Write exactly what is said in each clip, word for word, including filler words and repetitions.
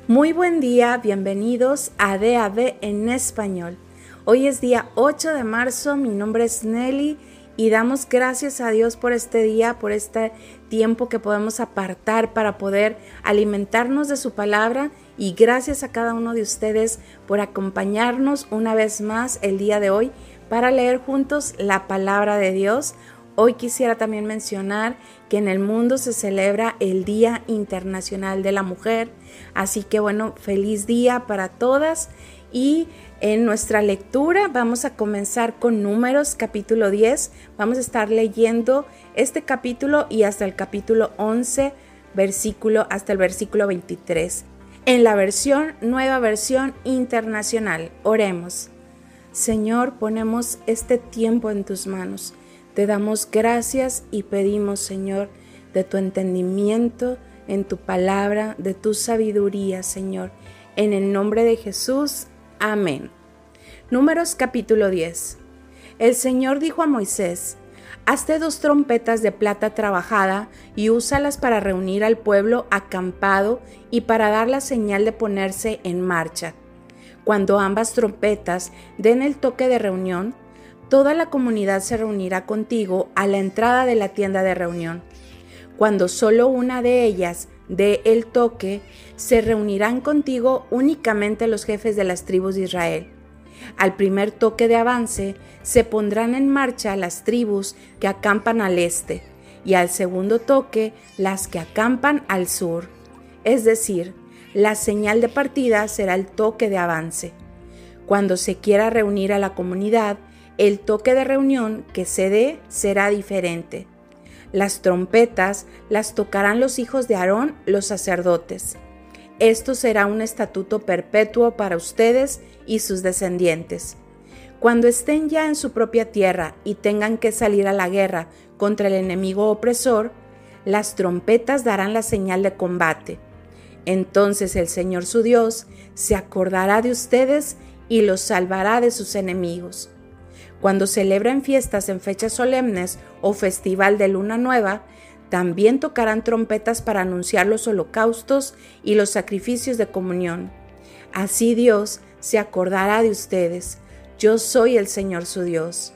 Muy buen día, bienvenidos a D A B en español. Hoy es día ocho de marzo, mi nombre es Nelly y damos gracias a Dios por este día, por este tiempo que podemos apartar para poder alimentarnos de su palabra, y gracias a cada uno de ustedes por acompañarnos una vez más el día de hoy para leer juntos la palabra de Dios. Hoy quisiera también mencionar que en el mundo se celebra el Día Internacional de la Mujer, así que bueno, feliz día para todas. Y en nuestra lectura vamos a comenzar con Números capítulo diez, vamos a estar leyendo este capítulo y hasta el capítulo once, versículo, hasta el versículo veintitrés. En la versión, nueva versión internacional, oremos. Señor, ponemos este tiempo en tus manos. Te damos gracias y pedimos, Señor, de tu entendimiento en tu palabra, de tu sabiduría, Señor. En el nombre de Jesús, amén. Números capítulo diez. El Señor dijo a Moisés: hazte dos trompetas de plata trabajada y úsalas para reunir al pueblo acampado y para dar la señal de ponerse en marcha. Cuando ambas trompetas den el toque de reunión, toda la comunidad se reunirá contigo a la entrada de la tienda de reunión. Cuando solo una de ellas dé el toque, se reunirán contigo únicamente los jefes de las tribus de Israel. Al primer toque de avance, se pondrán en marcha las tribus que acampan al este, y al segundo toque, las que acampan al sur. Es decir, la señal de partida será el toque de avance. Cuando se quiera reunir a la comunidad, el toque de reunión que se dé será diferente. Las trompetas las tocarán los hijos de Aarón, los sacerdotes. Esto será un estatuto perpetuo para ustedes y sus descendientes. Cuando estén ya en su propia tierra y tengan que salir a la guerra contra el enemigo opresor, las trompetas darán la señal de combate. Entonces el Señor su Dios se acordará de ustedes y los salvará de sus enemigos. Cuando celebren fiestas en fechas solemnes o festival de luna nueva, también tocarán trompetas para anunciar los holocaustos y los sacrificios de comunión. Así Dios se acordará de ustedes. Yo soy el Señor su Dios.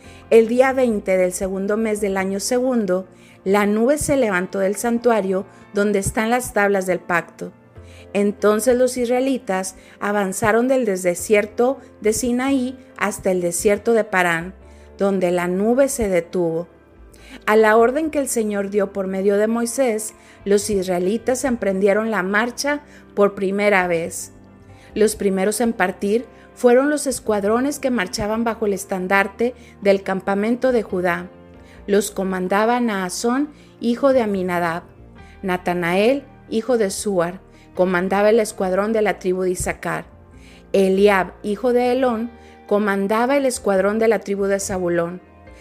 El día veinte del segundo mes del año segundo, la nube se levantó del santuario donde están las tablas del pacto. Entonces los israelitas avanzaron del desierto de Sinaí hasta el desierto de Parán, donde la nube se detuvo. A la orden que el Señor dio por medio de Moisés, los israelitas emprendieron la marcha por primera vez. Los primeros en partir fueron los escuadrones que marchaban bajo el estandarte del campamento de Judá. Los comandaba Naasón, hijo de Aminadab. Natanael, hijo de Suar, comandaba el escuadrón de la tribu de Isaacar. Eliab, hijo de Helón, comandaba el escuadrón de la tribu de Zabulón.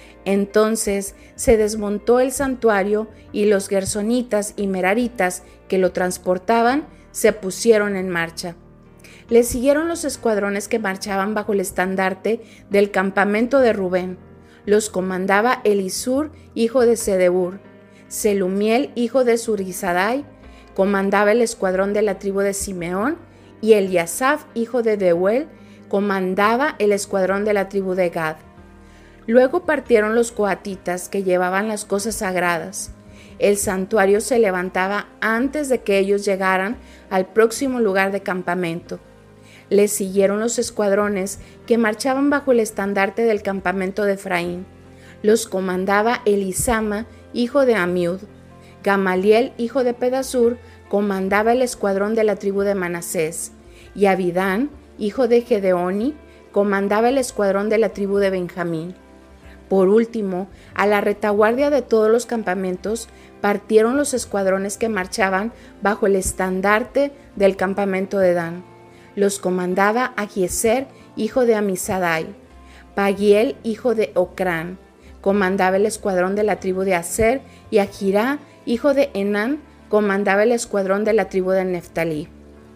Entonces se desmontó el santuario y los gersonitas y meraritas que lo transportaban se pusieron en marcha. Le siguieron los escuadrones que marchaban bajo el estandarte del campamento de Rubén. Los comandaba Elisur, hijo de Sedeur. Selumiel, hijo de Surizadai, comandaba el escuadrón de la tribu de Simeón, y Eliasaf, hijo de Deuel, comandaba el escuadrón de la tribu de Gad. Luego partieron los coatitas que llevaban las cosas sagradas. El santuario se levantaba antes de que ellos llegaran al próximo lugar de campamento. Les siguieron los escuadrones que marchaban bajo el estandarte del campamento de Efraín. Los comandaba Elisama, hijo de Amiud. Gamaliel, hijo de Pedasur, comandaba el escuadrón de la tribu de Manasés, y Abidán, hijo de Gedeoni, comandaba el escuadrón de la tribu de Benjamín. Por último, a la retaguardia de todos los campamentos partieron los escuadrones que marchaban bajo el estandarte del campamento de Dan. Los comandaba Ahiezer, hijo de Amisadai. Pagiel, hijo de Ocrán, comandaba el escuadrón de la tribu de Aser, y Ahirá, hijo de Enán, comandaba el escuadrón de la tribu de Neftalí.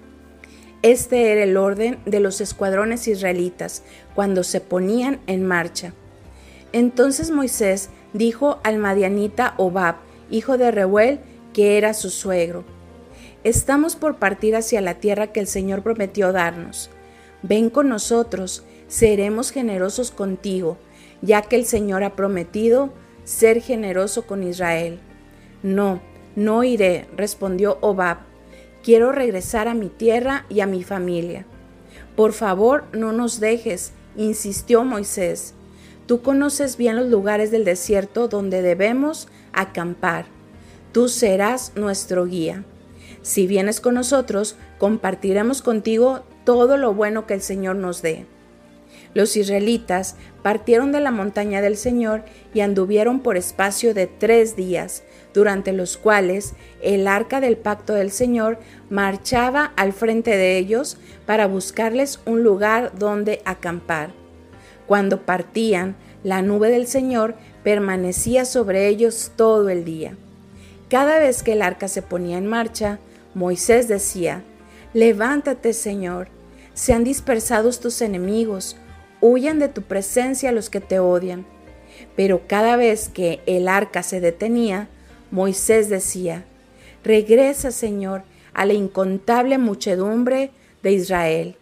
Este era el orden de los escuadrones israelitas cuando se ponían en marcha. Entonces Moisés dijo al madianita Obab, hijo de Reuel, que era su suegro: estamos por partir hacia la tierra que el Señor prometió darnos. Ven con nosotros, seremos generosos contigo, ya que el Señor ha prometido ser generoso con Israel. No, no iré, respondió Hobab. Quiero regresar a mi tierra y a mi familia. Por favor, no nos dejes, insistió Moisés. Tú conoces bien los lugares del desierto donde debemos acampar. Tú serás nuestro guía. Si vienes con nosotros, compartiremos contigo todo lo bueno que el Señor nos dé. Los israelitas partieron de la montaña del Señor y anduvieron por espacio de tres días, durante los cuales el arca del pacto del Señor marchaba al frente de ellos para buscarles un lugar donde acampar. Cuando partían, la nube del Señor permanecía sobre ellos todo el día. Cada vez que el arca se ponía en marcha, Moisés decía: «Levántate, Señor, sean dispersados tus enemigos, huyan de tu presencia los que te odian». Pero cada vez que el arca se detenía, Moisés decía: «Regresa, Señor, a la incontable muchedumbre de Israel».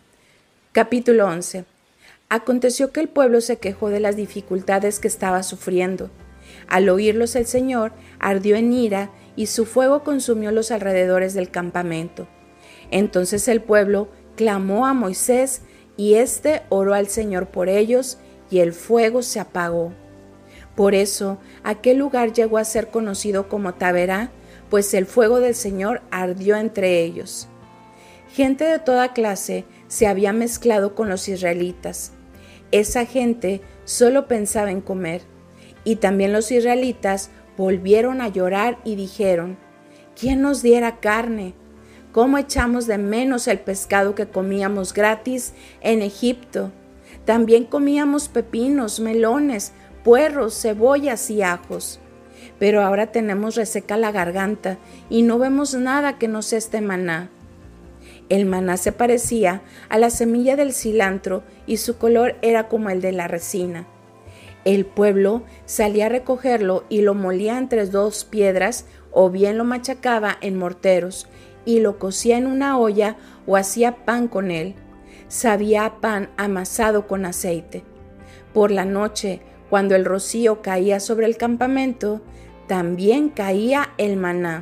Capítulo once. Aconteció que el pueblo se quejó de las dificultades que estaba sufriendo. Al oírlos el Señor ardió en ira y su fuego consumió los alrededores del campamento. Entonces el pueblo clamó a Moisés y éste oró al Señor por ellos y el fuego se apagó. Por eso aquel lugar llegó a ser conocido como Taberá, pues el fuego del Señor ardió entre ellos. Gente de toda clase se había mezclado con los israelitas. Esa gente solo pensaba en comer. Y también los israelitas volvieron a llorar y dijeron: «¿Quién nos diera carne? ¿Cómo echamos de menos el pescado que comíamos gratis en Egipto? También comíamos pepinos, melones, puerros, cebollas y ajos. Pero ahora tenemos reseca la garganta y no vemos nada que no sea este maná». El maná se parecía a la semilla del cilantro y su color era como el de la resina. El pueblo salía a recogerlo y lo molía entre dos piedras o bien lo machacaba en morteros y lo cocía en una olla o hacía pan con él. Sabía a pan amasado con aceite. Por la noche, cuando el rocío caía sobre el campamento, también caía el maná.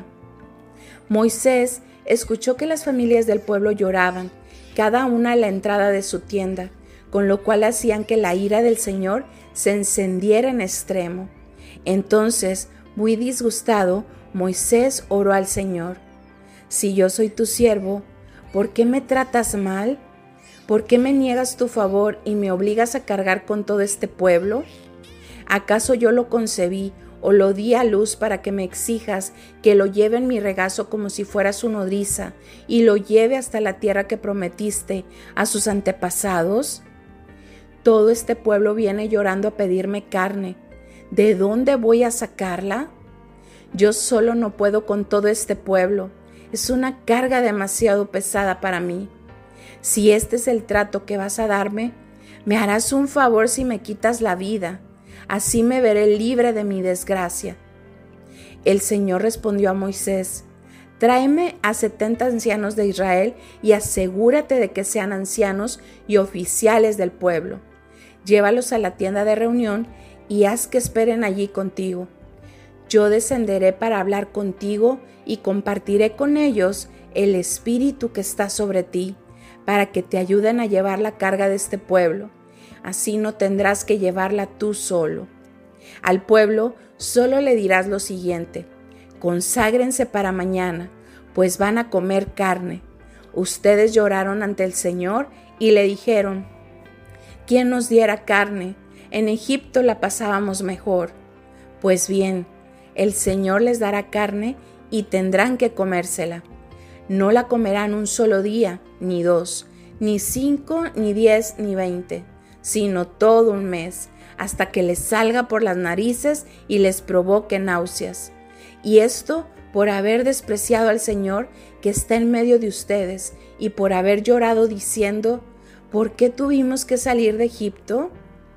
Moisés escuchó que las familias del pueblo lloraban, cada una a la entrada de su tienda, con lo cual hacían que la ira del Señor se encendiera en extremo. Entonces, muy disgustado, Moisés oró al Señor: «Si yo soy tu siervo, ¿por qué me tratas mal? ¿Por qué me niegas tu favor y me obligas a cargar con todo este pueblo? ¿Acaso yo lo concebí o lo di a luz para que me exijas que lo lleve en mi regazo como si fuera su nodriza y lo lleve hasta la tierra que prometiste a sus antepasados? Todo este pueblo viene llorando a pedirme carne. ¿De dónde voy a sacarla? Yo solo no puedo con todo este pueblo. Es una carga demasiado pesada para mí. Si este es el trato que vas a darme, me harás un favor si me quitas la vida. Así me veré libre de mi desgracia». El Señor respondió a Moisés: «Tráeme a setenta ancianos de Israel y asegúrate de que sean ancianos y oficiales del pueblo. Llévalos a la tienda de reunión y haz que esperen allí contigo. Yo descenderé para hablar contigo y compartiré con ellos el espíritu que está sobre ti, para que te ayuden a llevar la carga de este pueblo. Así no tendrás que llevarla tú solo. Al pueblo solo le dirás lo siguiente: conságrense para mañana, pues van a comer carne. Ustedes lloraron ante el Señor y le dijeron: ¿quién nos diera carne? En Egipto la pasábamos mejor. Pues bien, el Señor les dará carne y tendrán que comérsela. No la comerán un solo día, ni dos, ni cinco, ni diez, ni veinte, sino todo un mes, hasta que les salga por las narices y les provoque náuseas. Y esto por haber despreciado al Señor que está en medio de ustedes y por haber llorado diciendo: ¿por qué tuvimos que salir de Egipto?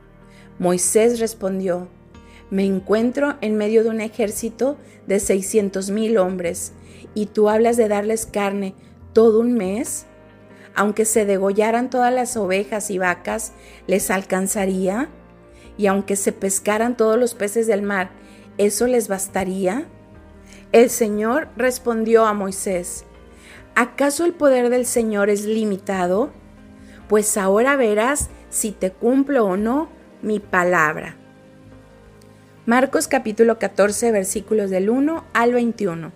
Moisés respondió: me encuentro en medio de un ejército de seiscientos mil hombres, y tú hablas de darles carne todo un mes? Aunque se degollaran todas las ovejas y vacas, ¿les alcanzaría? Y aunque se pescaran todos los peces del mar, ¿eso les bastaría? El Señor respondió a Moisés: ¿acaso el poder del Señor es limitado? Pues ahora verás si te cumplo o no mi palabra. Marcos capítulo catorce, versículos del uno al veintiuno.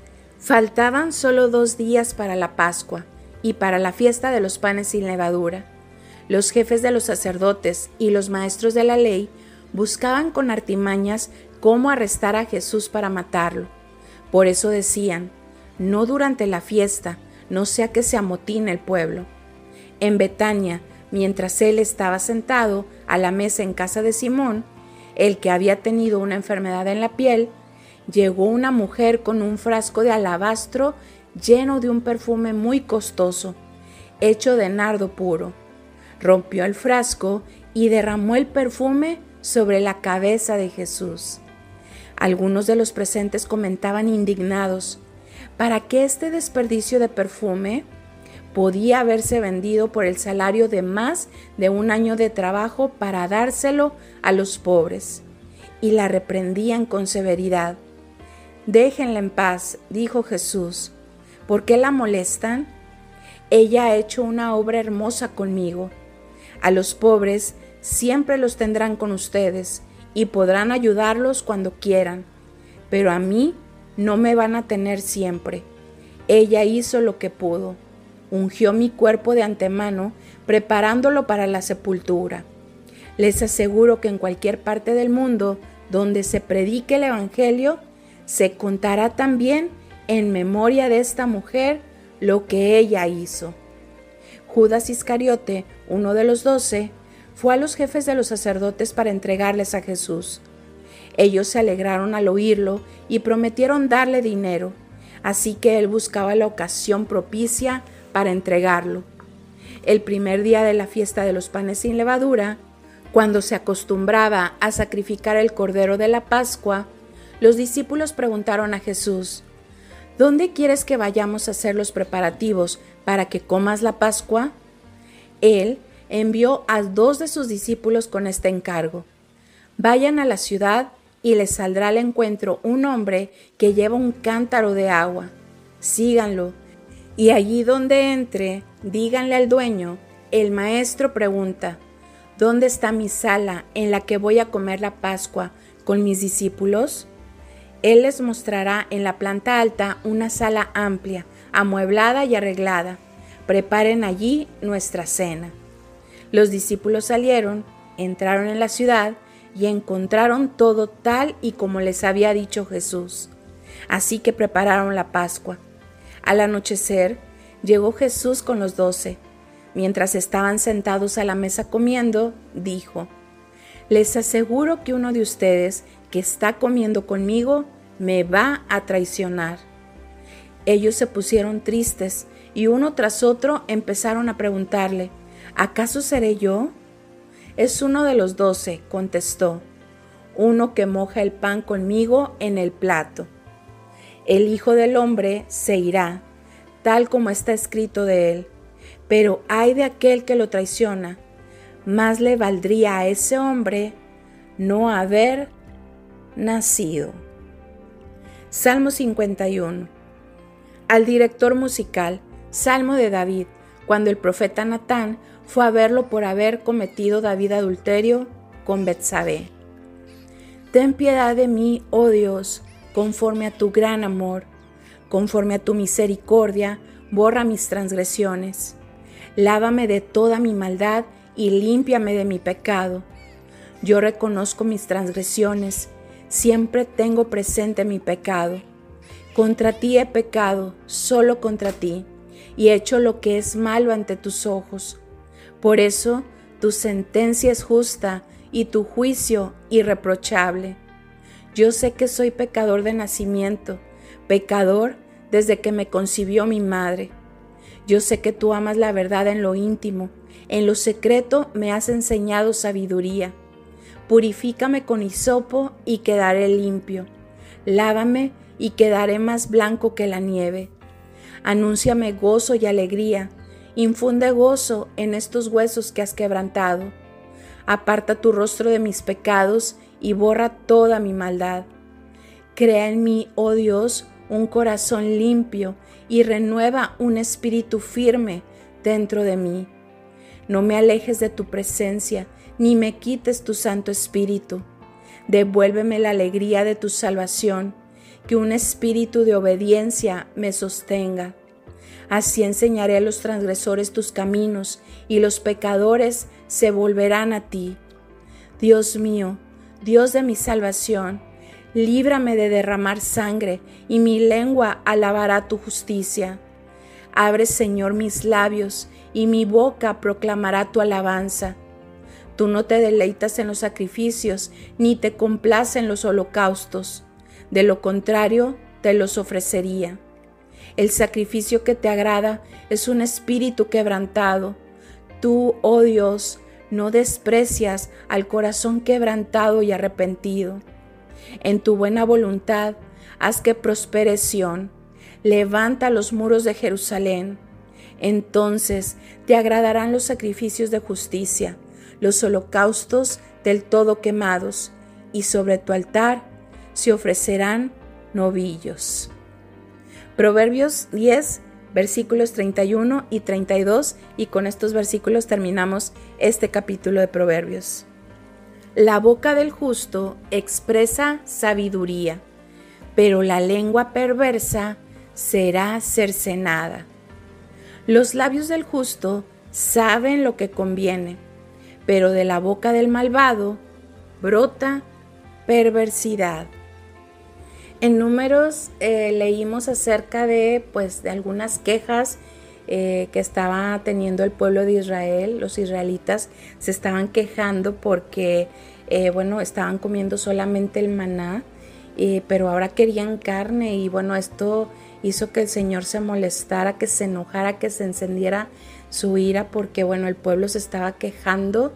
Faltaban solo dos días para la Pascua y para la fiesta de los panes sin levadura. Los jefes de los sacerdotes y los maestros de la ley buscaban con artimañas cómo arrestar a Jesús para matarlo. Por eso decían: no durante la fiesta, no sea que se amotine el pueblo. En Betania, mientras él estaba sentado a la mesa en casa de Simón, el que había tenido una enfermedad en la piel, llegó una mujer con un frasco de alabastro lleno de un perfume muy costoso, hecho de nardo puro. Rompió el frasco y derramó el perfume sobre la cabeza de Jesús. Algunos de los presentes comentaban indignados: ¿para qué este desperdicio de perfume? Podía haberse vendido por el salario de más de un año de trabajo para dárselo a los pobres. Y la reprendían con severidad. Déjenla en paz, dijo Jesús. ¿Por qué la molestan? Ella ha hecho una obra hermosa conmigo. A los pobres siempre los tendrán con ustedes y podrán ayudarlos cuando quieran, pero a mí no me van a tener siempre. Ella hizo lo que pudo. Ungió mi cuerpo de antemano, preparándolo para la sepultura. Les aseguro que en cualquier parte del mundo donde se predique el Evangelio, se contará también en memoria de esta mujer lo que ella hizo. Judas Iscariote, uno de los doce, fue a los jefes de los sacerdotes para entregarles a Jesús. Ellos se alegraron al oírlo y prometieron darle dinero, así que él buscaba la ocasión propicia para entregarlo. El primer día de la fiesta de los panes sin levadura, cuando se acostumbraba a sacrificar el cordero de la Pascua, los discípulos preguntaron a Jesús: ¿dónde quieres que vayamos a hacer los preparativos para que comas la Pascua? Él envió a dos de sus discípulos con este encargo: vayan a la ciudad y les saldrá al encuentro un hombre que lleva un cántaro de agua. Síganlo. Y allí donde entre, díganle al dueño: el maestro pregunta, ¿dónde está mi sala en la que voy a comer la Pascua con mis discípulos? Él les mostrará en la planta alta una sala amplia, amueblada y arreglada. Preparen allí nuestra cena. Los discípulos salieron, entraron en la ciudad y encontraron todo tal y como les había dicho Jesús. Así que prepararon la Pascua. Al anochecer, llegó Jesús con los doce. Mientras estaban sentados a la mesa comiendo, dijo: les aseguro que uno de ustedes que está comiendo conmigo me va a traicionar. Ellos se pusieron tristes y uno tras otro empezaron a preguntarle: ¿acaso seré yo? Es uno de los doce, contestó, uno que moja el pan conmigo en el plato. El Hijo del Hombre se irá, tal como está escrito de él, pero ay de aquel que lo traiciona. Más le valdría a ese hombre no haber nacido. Salmo cincuenta y uno. Al director musical, Salmo de David, cuando el profeta Natán fue a verlo por haber cometido David adulterio con Betsabé. Ten piedad de mí, oh Dios, conforme a tu gran amor, conforme a tu misericordia, borra mis transgresiones. Lávame de toda mi maldad y límpiame de mi pecado. Yo reconozco mis transgresiones, siempre tengo presente mi pecado. Contra ti he pecado, solo contra ti, y he hecho lo que es malo ante tus ojos. Por eso tu sentencia es justa y tu juicio irreprochable. Yo sé que soy pecador de nacimiento, pecador desde que me concibió mi madre. Yo sé que tú amas la verdad en lo íntimo, en lo secreto me has enseñado sabiduría. Purifícame con hisopo y quedaré limpio. Lávame y quedaré más blanco que la nieve. Anúnciame gozo y alegría, infunde gozo en estos huesos que has quebrantado. Aparta tu rostro de mis pecados y borra toda mi maldad. Crea en mí, oh Dios, un corazón limpio y renueva un espíritu firme dentro de mí. No me alejes de tu presencia, ni me quites tu Santo Espíritu. Devuélveme la alegría de tu salvación, que un espíritu de obediencia me sostenga. Así enseñaré a los transgresores tus caminos, y los pecadores se volverán a ti. Dios mío, Dios de mi salvación, líbrame de derramar sangre, y mi lengua alabará tu justicia. Abre, Señor, mis labios, y mi boca proclamará tu alabanza. Tú no te deleitas en los sacrificios, ni te complace en los holocaustos. De lo contrario, te los ofrecería. El sacrificio que te agrada es un espíritu quebrantado. Tú, oh Dios, no desprecias al corazón quebrantado y arrepentido. En tu buena voluntad, haz que prospere Sión. Levanta los muros de Jerusalén. Entonces te agradarán los sacrificios de justicia, los holocaustos del todo quemados, y sobre tu altar se ofrecerán novillos. Proverbios diez, versículos treinta y uno y treinta y dos, y con estos versículos terminamos este capítulo de Proverbios. La boca del justo expresa sabiduría, pero la lengua perversa será cercenada. Los labios del justo saben lo que conviene, pero de la boca del malvado brota perversidad. En Números eh, leímos acerca de, pues, de algunas quejas eh, que estaba teniendo el pueblo de Israel. Los israelitas se estaban quejando porque, eh, bueno, estaban comiendo solamente el maná, eh, pero ahora querían carne, y bueno, esto hizo que el Señor se molestara, que se enojara, que se encendiera su ira, porque bueno, el pueblo se estaba quejando,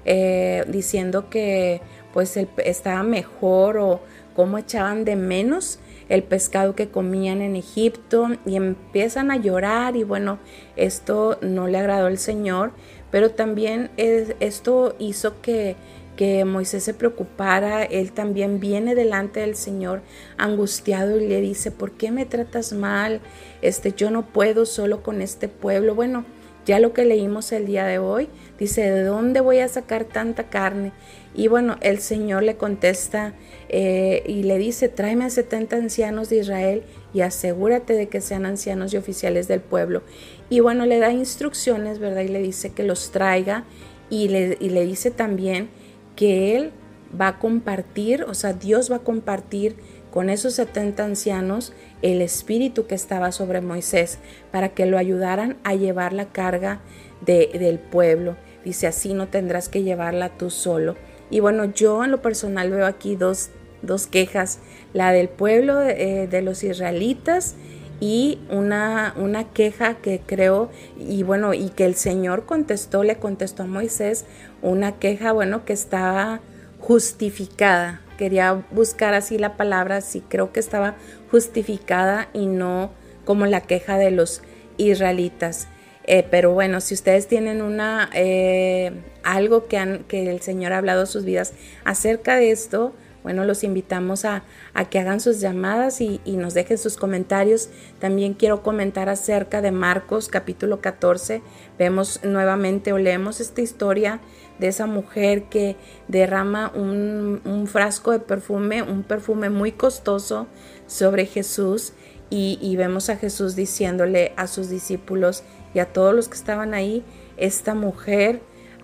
eh, diciendo que pues el, estaba mejor, o cómo echaban de menos el pescado que comían en Egipto, y empiezan a llorar, y bueno, esto no le agradó al Señor, pero también es, esto hizo que que Moisés se preocupara. Él también viene delante del Señor angustiado y le dice: ¿por qué me tratas mal? Este, yo no puedo solo con este pueblo. Bueno, ya lo que leímos el día de hoy, dice: ¿de dónde voy a sacar tanta carne? Y bueno, el Señor le contesta eh, y le dice: tráeme a setenta ancianos de Israel y asegúrate de que sean ancianos y oficiales del pueblo. Y bueno, le da instrucciones, ¿verdad? Y le dice que los traiga, y le, y le dice también que Él va a compartir, o sea, Dios va a compartir con esos setenta ancianos el espíritu que estaba sobre Moisés, para que lo ayudaran a llevar la carga de, del pueblo. Dice: así no tendrás que llevarla tú solo. Y bueno, yo en lo personal veo aquí dos, dos quejas, la del pueblo eh, de los israelitas, y una, una queja que creo, y bueno, y que el Señor contestó, le contestó a Moisés, una queja, bueno, que estaba justificada. Quería buscar así la palabra, sí creo que estaba justificada, y no como la queja de los israelitas. Eh, pero bueno, si ustedes tienen una eh, algo que, han, que el Señor ha hablado a sus vidas acerca de esto, bueno, los invitamos a, a que hagan sus llamadas y, y nos dejen sus comentarios. También quiero comentar acerca de Marcos capítulo catorce. Vemos nuevamente o leemos esta historia de esa mujer que derrama un, un frasco de perfume, un perfume muy costoso sobre Jesús, y, y vemos a Jesús diciéndole a sus discípulos y a todos los que estaban ahí: esta mujer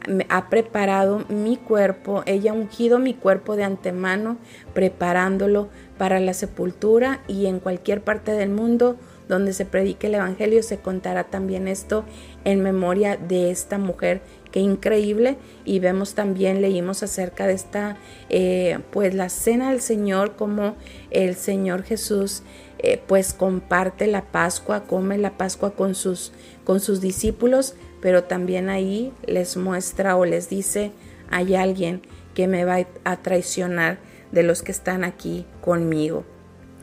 ha preparado mi cuerpo, ella ha ungido mi cuerpo de antemano, preparándolo para la sepultura, y en cualquier parte del mundo donde se predique el evangelio se contará también esto en memoria de esta mujer. Qué increíble. Y vemos también, leímos acerca de esta, eh, pues la cena del Señor, como el Señor Jesús eh, pues comparte la Pascua, come la Pascua con sus, con sus discípulos, pero también ahí les muestra o les dice: hay alguien que me va a traicionar de los que están aquí conmigo.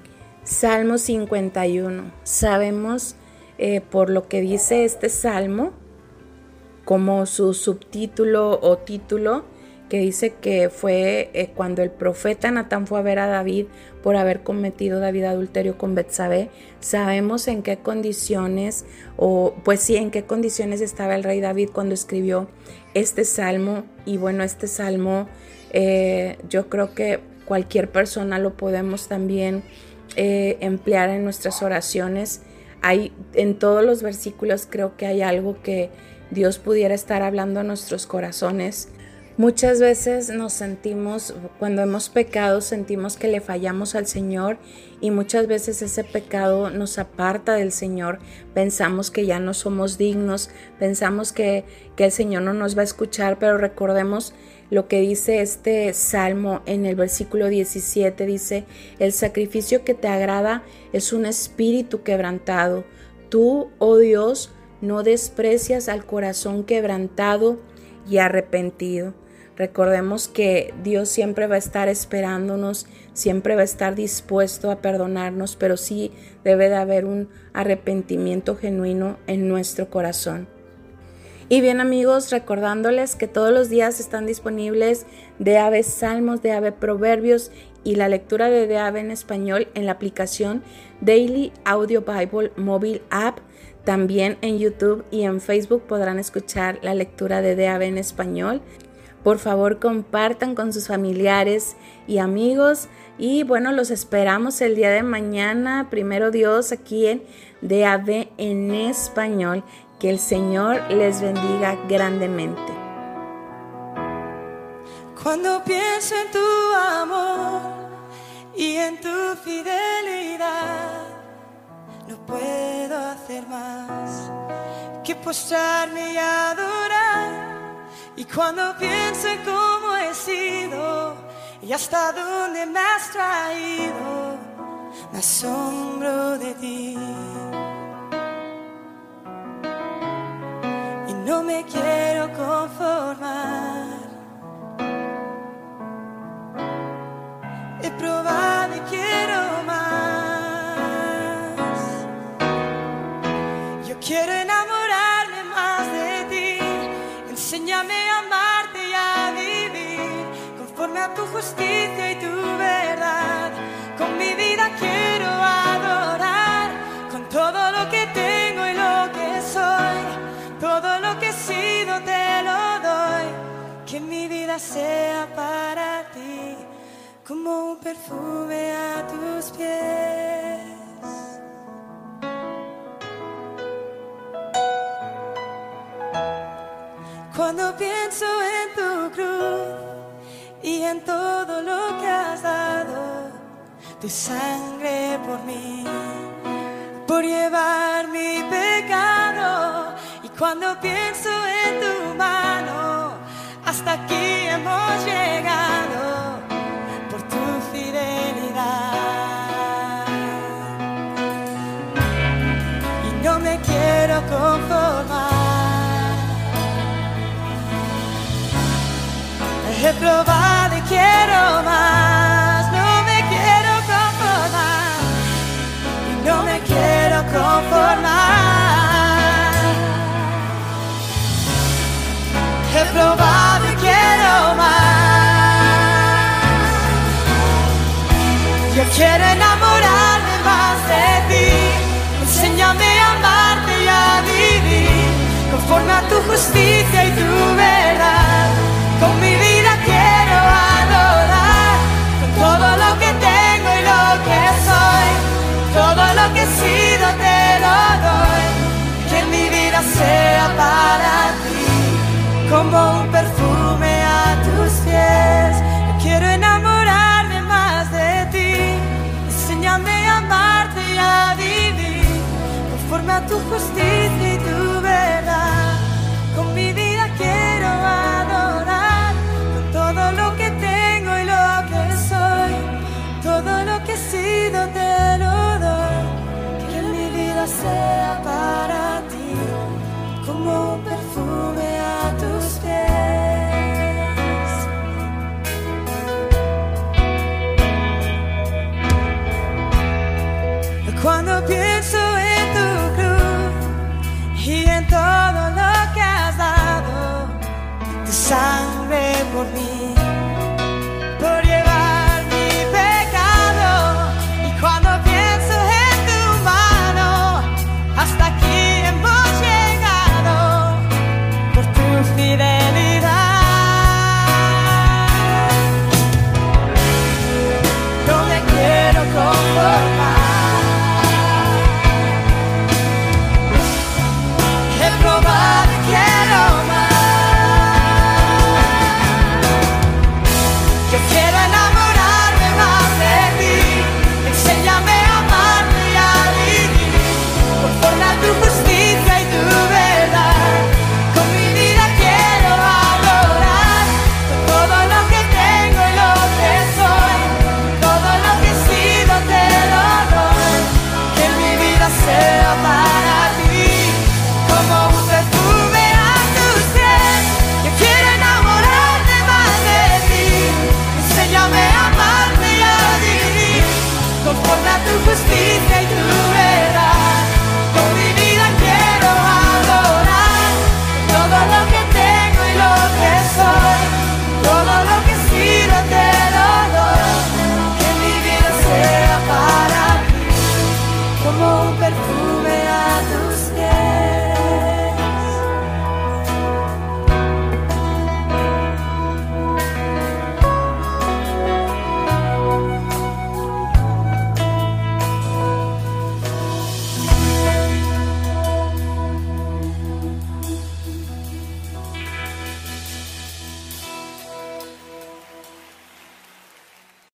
Salmo cincuenta y uno. Sabemos eh, por lo que dice este salmo, como su subtítulo o título, que dice que fue eh, cuando el profeta Natán fue a ver a David por haber cometido David adulterio con Betsabé. Sabemos en qué condiciones, o pues sí, en qué condiciones estaba el rey David cuando escribió este salmo. Y bueno, este salmo eh, yo creo que cualquier persona lo podemos también eh, emplear en nuestras oraciones. Hay en todos los versículos, creo que hay algo que Dios pudiera estar hablando a nuestros corazones. Muchas veces nos sentimos, cuando hemos pecado, sentimos que le fallamos al Señor, y muchas veces ese pecado nos aparta del Señor. Pensamos que ya no somos dignos, pensamos que, que el Señor no nos va a escuchar, pero recordemos lo que dice este salmo en el versículo diecisiete. Dice: el sacrificio que te agrada es un espíritu quebrantado. Tú, oh Dios, no desprecias al corazón quebrantado y arrepentido. Recordemos que Dios siempre va a estar esperándonos, siempre va a estar dispuesto a perdonarnos, pero sí debe de haber un arrepentimiento genuino en nuestro corazón. Y bien, amigos, recordándoles que todos los días están disponibles D A V Salmos, D A V Proverbios y la lectura de D A V en español en la aplicación Daily Audio Bible Mobile App. También en YouTube y en Facebook podrán escuchar la lectura de D A V en español. Por favor, compartan con sus familiares y amigos. Y bueno, los esperamos el día de mañana, primero Dios, aquí en D A V en español. Que el Señor les bendiga grandemente. Cuando pienso en tu amor y en tu fidelidad, no puedo hacer más que postrarme y adorar. Y cuando pienso en cómo he sido y hasta dónde me has traído, me asombro de ti. Y no me quiero conformar. He probado y quiero más. Yo quiero enamorarme más de ti. Enséñame a amarte y a vivir conforme a tu justicia y tu verdad. Con mi vida quiero adorar, con todo lo que tengo y lo que soy. Todo lo que he sido te lo doy. Que mi vida sea para ti como un perfume a tus pies. Cuando pienso en tu cruz y en todo lo que has dado, tu sangre por mí, por llevar mi pecado. Y cuando pienso en tu mano, hasta aquí hemos llegado por tu fidelidad. Y no me quiero conformar. He probado y quiero más. No me quiero conformar. Y no me quiero conformar. He probado y quiero más. Yo quiero enamorarme más de ti. Enséñame a amarte y a vivir conforme a tu justicia y tu verdad. Con mi vida quiero adorar, con todo lo que tengo y lo que soy. Todo lo que he sido te lo doy. Que mi vida sea para ti como un perfume a tus pies. Yo quiero enamorarme más de ti. Enséñame a amarte y a vivir conforme a tu justicia y tu verdad. Con mi vida quiero en todo lo que has dado, tu sangre por mí.